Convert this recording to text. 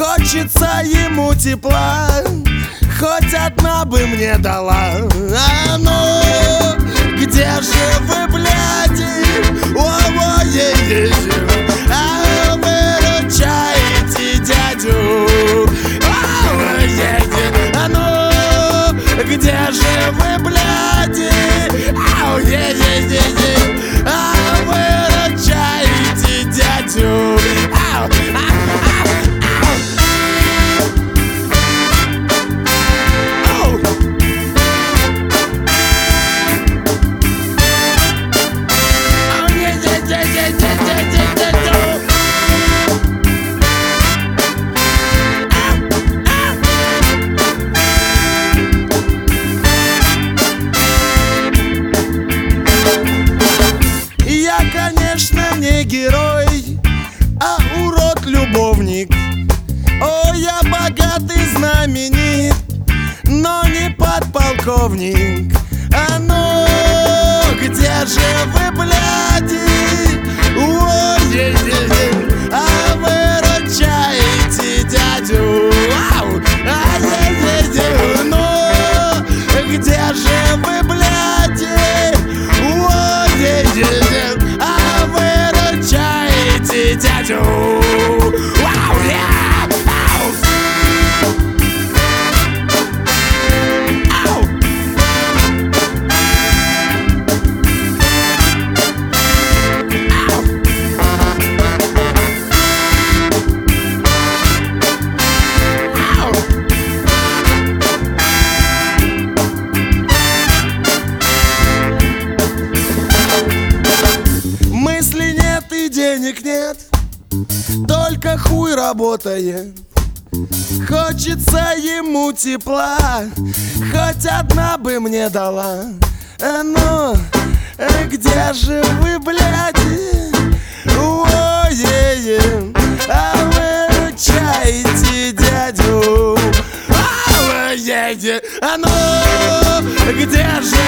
Хочется ему тепла, хоть одна бы мне дала. А ну, где же вы, бляди? О-о-е-е-е. А выручаете дядю. О-о-е-е. А ну, где же вы, бляди? Ау-е-е-е-е. А выручаете дядю. Я, конечно, не герой, а урод-любовник. О, я богатый, знаменит, но не подполковник. А ну, где же вы, бляди? Ой-е-е-е. А выручаете дядю. Ау! А-е-е-е. Ну, где же вы, бляди? Ой-е-е-е. А выручаете дядю. Вау, я! Ау! Ау! Мысли нет и денег нет, только хуй работает. Хочется ему тепла, хоть одна бы мне дала. А ну, где же вы, бляди? Ой-е-е. А выручаете дядю. Ой-е-е. А ну, где же